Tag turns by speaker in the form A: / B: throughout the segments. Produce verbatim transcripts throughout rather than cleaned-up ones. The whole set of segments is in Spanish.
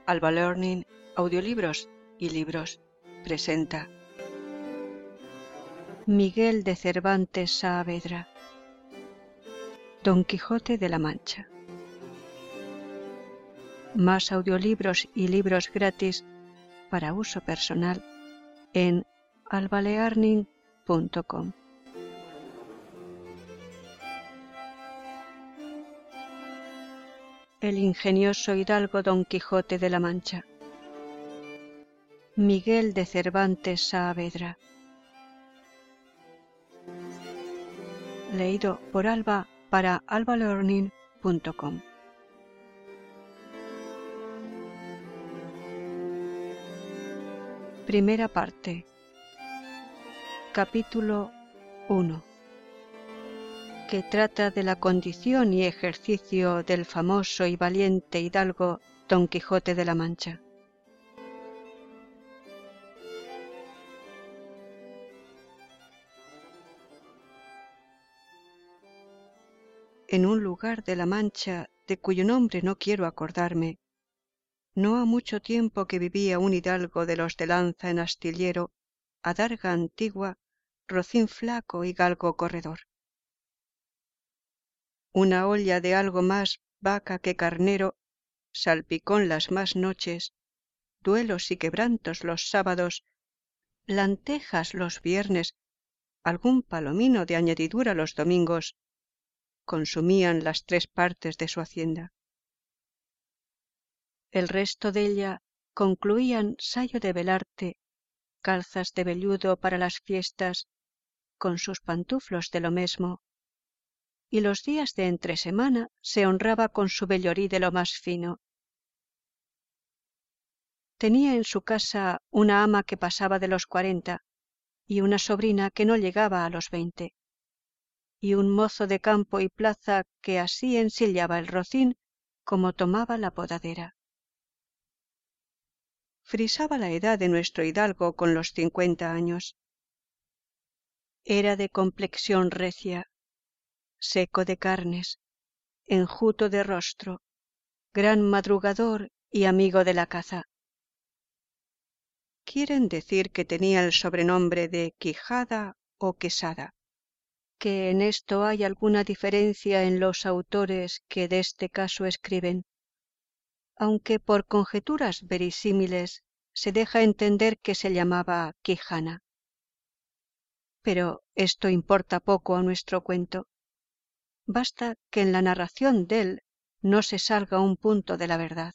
A: Alba Learning, Audiolibros y Libros presenta Miguel de Cervantes Saavedra, Don Quijote de la Mancha. Más audiolibros y libros gratis para uso personal en alba learning punto com. El ingenioso hidalgo Don Quijote de la Mancha. Miguel de Cervantes Saavedra. Leído por Alba para alba learning punto com. Primera parte. Capítulo uno. Que trata de la condición y ejercicio del famoso y valiente hidalgo Don Quijote de la Mancha. En un lugar de la Mancha, de cuyo nombre no quiero acordarme, no ha mucho tiempo que vivía un hidalgo de los de lanza en astillero, adarga antigua, rocín flaco y galgo corredor. Una olla de algo más vaca que carnero, salpicón las más noches, duelos y quebrantos los sábados, lantejas los viernes, algún palomino de añadidura los domingos, consumían las tres partes de su hacienda. El resto de ella concluían sayo de velarte, calzas de velludo para las fiestas, con sus pantuflos de lo mesmo, y los días de entresemana se honraba con su vellorí de lo más fino. Tenía en su casa una ama que pasaba de los cuarenta, y una sobrina que no llegaba a los veinte, y un mozo de campo y plaza que así ensillaba el rocín como tomaba la podadera. Frisaba la edad de nuestro hidalgo con los cincuenta años. Era de complexión recia, seco de carnes, enjuto de rostro, gran madrugador y amigo de la caza. Quieren decir que tenía el sobrenombre de Quijada o Quesada, que en esto hay alguna diferencia en los autores que de este caso escriben, aunque por conjeturas verisímiles se deja entender que se llamaba Quijana. Pero esto importa poco a nuestro cuento. Basta que en la narración de él no se salga un punto de la verdad.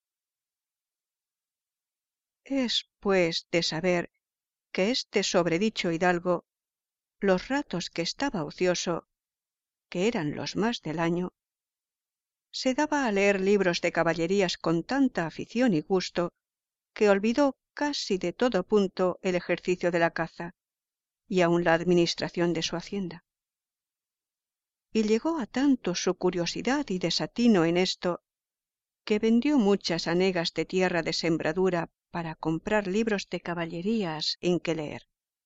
A: Es, pues, de saber que este sobredicho hidalgo, los ratos que estaba ocioso, que eran los más del año, se daba a leer libros de caballerías con tanta afición y gusto que olvidó casi de todo punto el ejercicio de la caza y aun la administración de su hacienda. Y llegó a tanto su curiosidad y desatino en esto, que vendió muchas hanegas de tierra de sembradura para comprar libros de caballerías en que leer.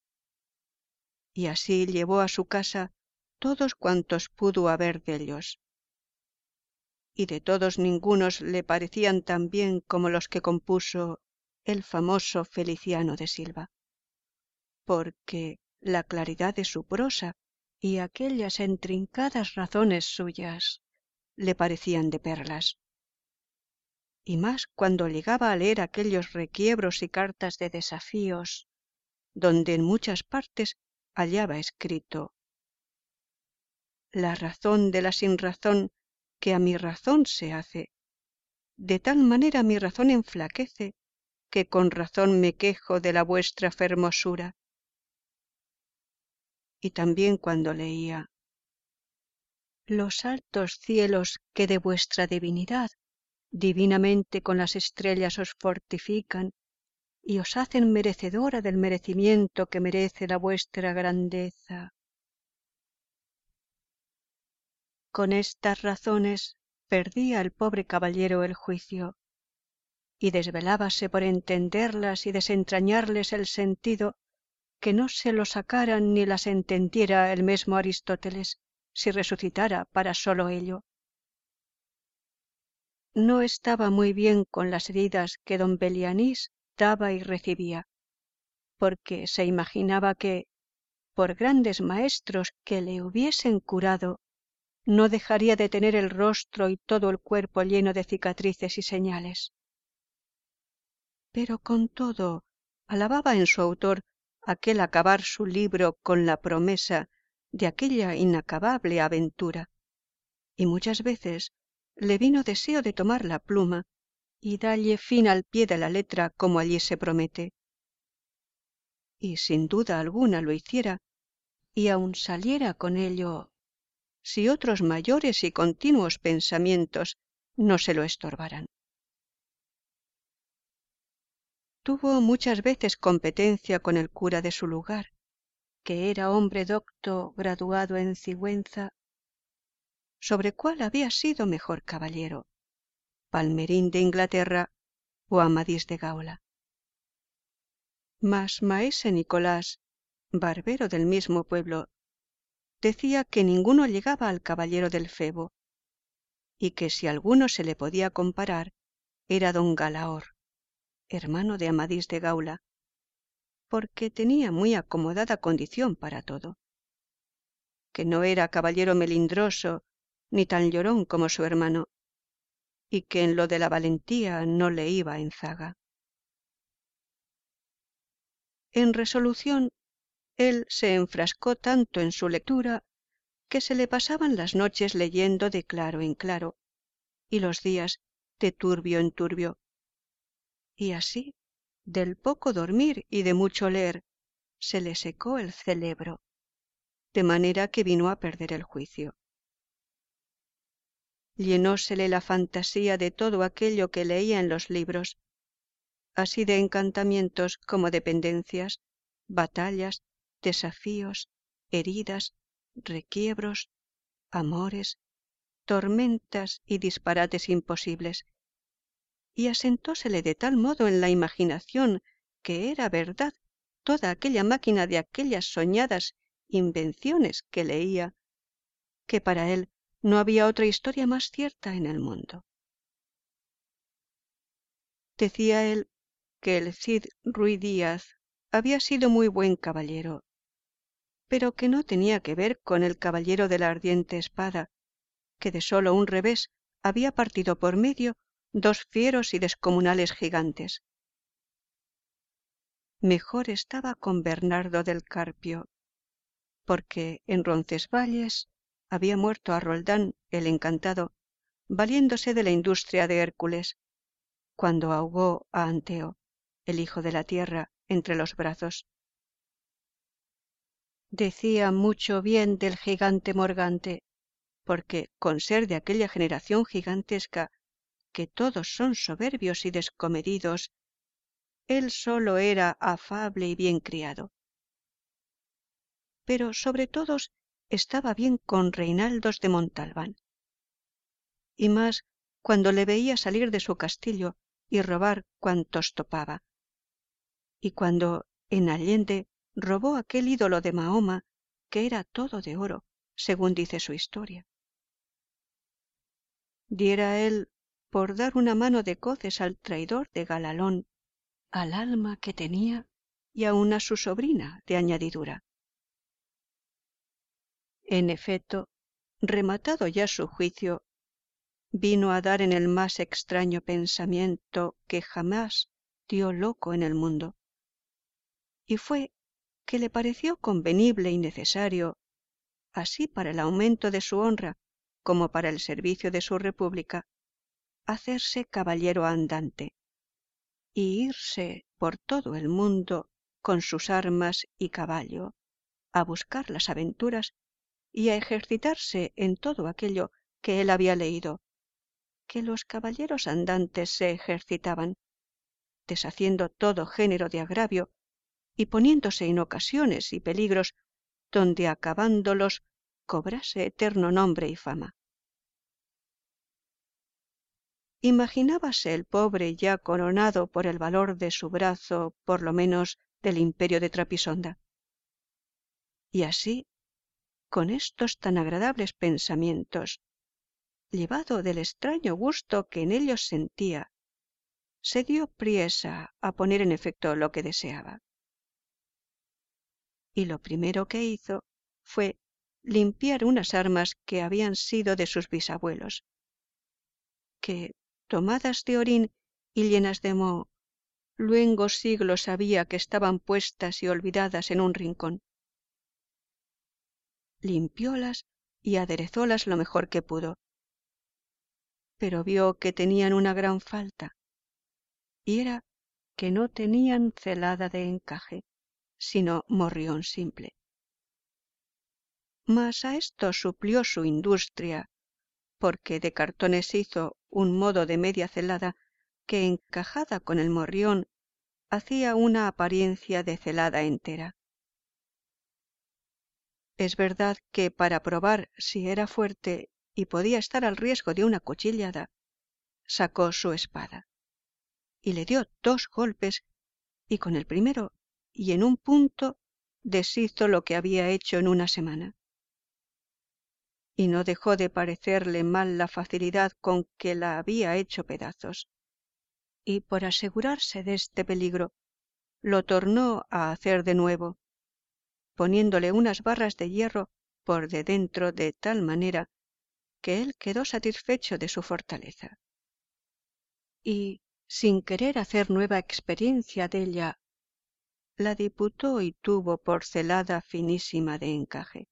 A: Y así llevó a su casa todos cuantos pudo haber dellos. Y de todos ningunos le parecían tan bien como los que compuso el famoso Feliciano de Silva, porque la claridad de su prosa y aquellas intrincadas razones suyas le parecían de perlas. Y más cuando llegaba a leer aquellos requiebros y cartas de desafíos, donde en muchas partes hallaba escrito: la razón de la sinrazón que a mi razón se hace, de tal manera mi razón enflaquece, que con razón me quejo de la vuestra fermosura. Y también cuando leía: los altos cielos que de vuestra divinidad divinamente con las estrellas os fortifican y os hacen merecedora del merecimiento que merece la vuestra grandeza. Con estas razones perdía el pobre caballero el juicio, y desvelábase por entenderlas y desentrañarles el sentido, que no se lo sacaran ni las entendiera el mesmo Aristóteles, si resucitara para solo ello. no estaba muy bien con las heridas que don Belianís daba y recibía, porque se imaginaba que, por grandes maestros que le hubiesen curado, no dejaría de tener el rostro y todo el cuerpo lleno de cicatrices y señales. Pero con todo, alababa en su autor aquel acabar su libro con la promesa de aquella inacabable aventura, y muchas veces le vino deseo de tomar la pluma y dalle fin al pie de la letra como allí se promete. Y sin duda alguna lo hiciera, y aun saliera con ello, si otros mayores y continuos pensamientos no se lo estorbaran. Tuvo muchas veces competencia con el cura de su lugar, que era hombre docto graduado en Sigüenza, sobre cuál había sido mejor caballero, Palmerín de Inglaterra o Amadís de Gaula. Mas maese Nicolás, barbero del mismo pueblo, decía que ninguno llegaba al caballero del Febo, y que si alguno se le podía comparar era don Galaor, hermano de Amadís de Gaula, porque tenía muy acomodada condición para todo, que no era caballero melindroso ni tan llorón como su hermano, y que en lo de la valentía no le iba en zaga. En resolución, él se enfrascó tanto en su lectura que se le pasaban las noches leyendo de claro en claro, y los días de turbio en turbio, y así, del poco dormir y de mucho leer, se le secó el cerebro, de manera que vino a perder el juicio. Llenósele la fantasía de todo aquello que leía en los libros, así de encantamientos como de pendencias, batallas, desafíos, heridas, requiebros, amores, tormentas y disparates imposibles, y asentósele de tal modo en la imaginación que era verdad toda aquella máquina de aquellas soñadas invenciones que leía, que para él no había otra historia más cierta en el mundo. Decía él que el Cid Ruy Díaz había sido muy buen caballero, pero que no tenía que ver con el caballero de la ardiente espada, que de solo un revés había partido por medio dos fieros y descomunales gigantes. Mejor estaba con Bernardo del Carpio, porque en Roncesvalles había muerto a Roldán el encantado, valiéndose de la industria de Hércules, cuando ahogó a Anteo, el hijo de la tierra, entre los brazos. Decía mucho bien del gigante Morgante, porque con ser de aquella generación gigantesca, que todos son soberbios y descomedidos, él solo era afable y bien criado. Pero sobre todos estaba bien con Reinaldos de Montalbán, y más cuando le veía salir de su castillo y robar cuantos topaba, y cuando en Allende robó aquel ídolo de Mahoma que era todo de oro, según dice su historia. Diera él por dar una mano de coces al traidor de Galalón, al alma que tenía y aun a su sobrina de añadidura. En efecto, rematado ya su juicio, vino a dar en el más extraño pensamiento que jamás dio loco en el mundo, y fue que le pareció convenible y necesario, así para el aumento de su honra como para el servicio de su república, hacerse caballero andante, y irse por todo el mundo con sus armas y caballo, a buscar las aventuras y a ejercitarse en todo aquello que él había leído, que los caballeros andantes se ejercitaban, deshaciendo todo género de agravio y poniéndose en ocasiones y peligros donde acabándolos cobrase eterno nombre y fama. Imaginábase el pobre ya coronado por el valor de su brazo, por lo menos del imperio de Trapisonda. Y así, con estos tan agradables pensamientos, llevado del extraño gusto que en ellos sentía, se dio priesa a poner en efecto lo que deseaba. Y lo primero que hizo fue limpiar unas armas que habían sido de sus bisabuelos, que, tomadas de orín y llenas de moho, luengos siglos había que estaban puestas y olvidadas en un rincón. Limpiólas y aderezólas lo mejor que pudo, pero vio que tenían una gran falta, y era que no tenían celada de encaje, sino morrión simple. Mas a esto suplió su industria, porque de cartones hizo un modo de media celada que, encajada con el morrión, hacía una apariencia de celada entera. Es verdad que para probar si era fuerte y podía estar al riesgo de una cuchillada, sacó su espada y le dio dos golpes, y con el primero y en un punto deshizo lo que había hecho en una semana. Y no dejó de parecerle mal la facilidad con que la había hecho pedazos, y por asegurarse de este peligro, lo tornó a hacer de nuevo, poniéndole unas barras de hierro por de dentro de tal manera que él quedó satisfecho de su fortaleza. Y, sin querer hacer nueva experiencia de ella, la diputó y tuvo por celada finísima de encaje.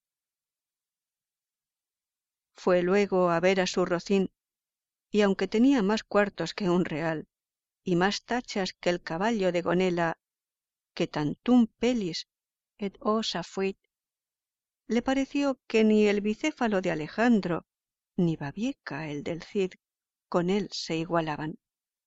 A: Fue luego a ver a su Rocín, y aunque tenía más cuartos que un real, y más tachas que el caballo de Gonela, que tantum pelis et osa fuit, le pareció que ni el bicéfalo de Alejandro, ni Babieca el del Cid, con él se igualaban.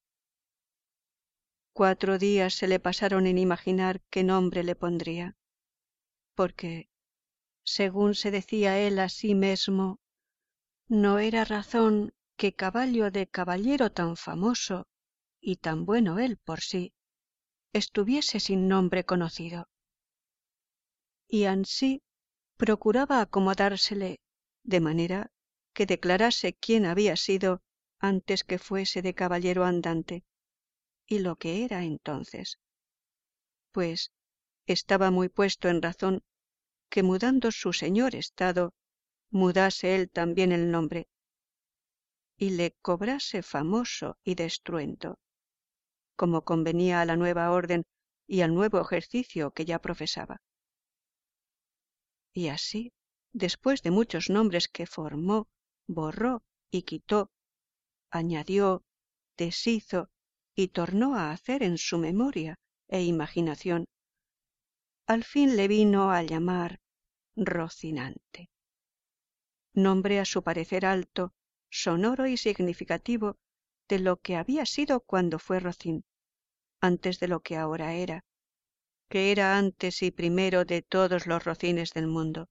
A: Cuatro días se le pasaron en imaginar qué nombre le pondría, porque, según se decía él a sí mesmo, no era razón que caballo de caballero tan famoso, y tan bueno él por sí, estuviese sin nombre conocido. Y ansí procuraba acomodársele de manera que declarase quién había sido antes que fuese de caballero andante, y lo que era entonces, pues estaba muy puesto en razón que, mudando su señor estado, mudase él también el nombre, y le cobrase famoso y destruendo, como convenía a la nueva orden y al nuevo ejercicio que ya profesaba. Y así, después de muchos nombres que formó, borró y quitó, añadió, deshizo y tornó a hacer en su memoria e imaginación, al fin le vino a llamar Rocinante, nombre a su parecer alto, sonoro y significativo de lo que había sido cuando fue Rocín, antes de lo que ahora era, que era antes y primero de todos los Rocines del mundo.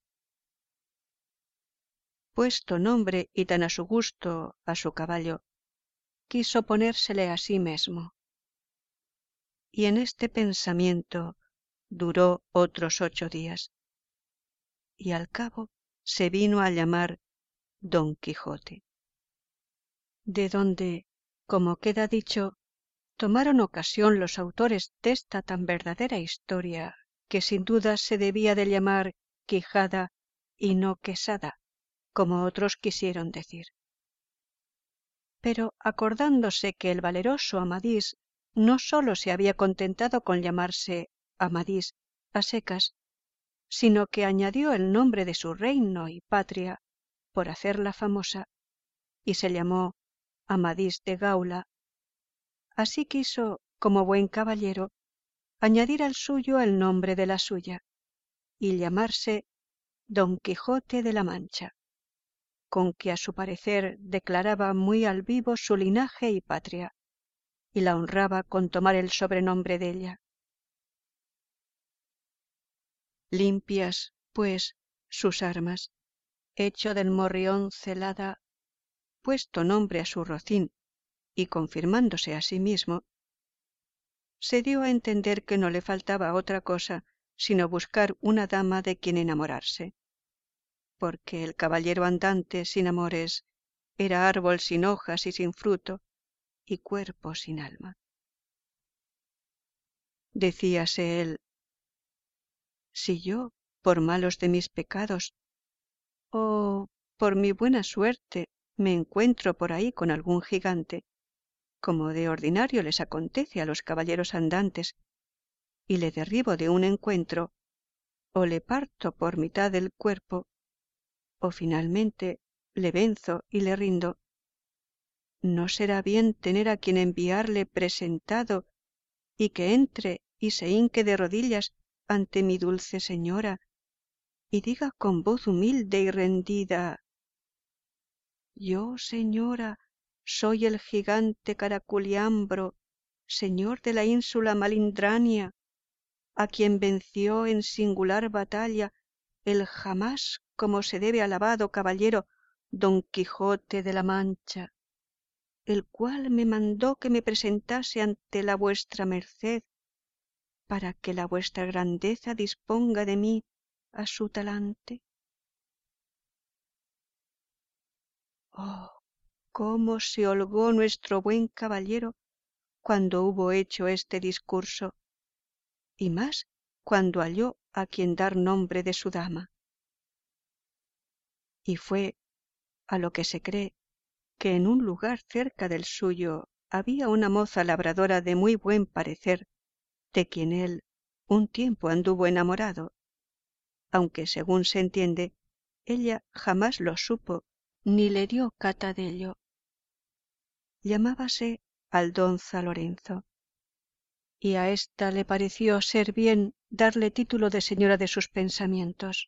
A: Puesto nombre y tan a su gusto a su caballo, quiso ponérsele a sí mismo. Y en este pensamiento duró otros ocho días, y al cabo se vino a llamar Don Quijote, de donde, como queda dicho, tomaron ocasión los autores desta tan verdadera historia, que sin duda se debía de llamar Quijada y no Quesada, como otros quisieron decir. Pero acordándose que el valeroso Amadís no sólo se había contentado con llamarse Amadís a secas, sino que añadió el nombre de su reino y patria por hacerla famosa, y se llamó Amadís de Gaula, así quiso, como buen caballero, añadir al suyo el nombre de la suya, y llamarse Don Quijote de la Mancha, con que a su parecer declaraba muy al vivo su linaje y patria, y la honraba con tomar el sobrenombre de ella. Limpias, pues, sus armas, hecho del morrión celada, puesto nombre a su Rocín, y confirmándose a sí mismo, se dio a entender que no le faltaba otra cosa sino buscar una dama de quien enamorarse, porque el caballero andante sin amores era árbol sin hojas y sin fruto, y cuerpo sin alma. Decíase él, si yo, por malos de mis pecados, o por mi buena suerte, me encuentro por ahí con algún gigante, como de ordinario les acontece a los caballeros andantes, y le derribo de un encuentro, o le parto por mitad del cuerpo, o finalmente le venzo y le rindo, ¿no será bien tener a quien enviarle presentado y que entre y se hinque de rodillas ante mi dulce señora y diga con voz humilde y rendida: yo, señora, soy el gigante Caraculiambro, señor de la ínsula Malindrania, a quien venció en singular batalla el jamás como se debe alabado caballero Don Quijote de la Mancha, el cual me mandó que me presentase ante la vuestra merced, para que la vuestra grandeza disponga de mí a su talante? Oh, cómo se holgó nuestro buen caballero cuando hubo hecho este discurso, y más cuando halló a quien dar nombre de su dama. Y fue a lo que se cree que en un lugar cerca del suyo había una moza labradora de muy buen parecer, de quien él un tiempo anduvo enamorado, aunque según se entiende, ella jamás lo supo ni le dio cata dello. Llamábase Aldonza Lorenzo, y a ésta le pareció ser bien darle título de señora de sus pensamientos,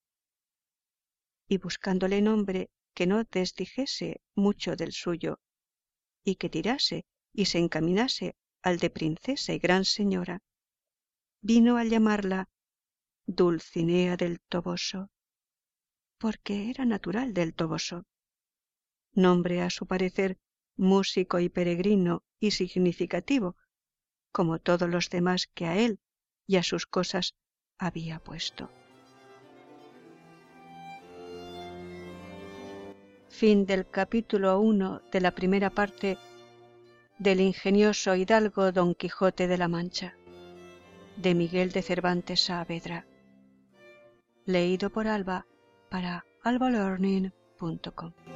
A: y buscándole nombre que no desdijese mucho del suyo, y que tirase y se encaminase al de princesa y gran señora, vino a llamarla Dulcinea del Toboso, porque era natural del Toboso, nombre a su parecer músico y peregrino y significativo, como todos los demás que a él y a sus cosas había puesto. Fin del capítulo uno de la primera parte del ingenioso hidalgo Don Quijote de la Mancha, de Miguel de Cervantes Saavedra, leído por Alba para alba learning punto com.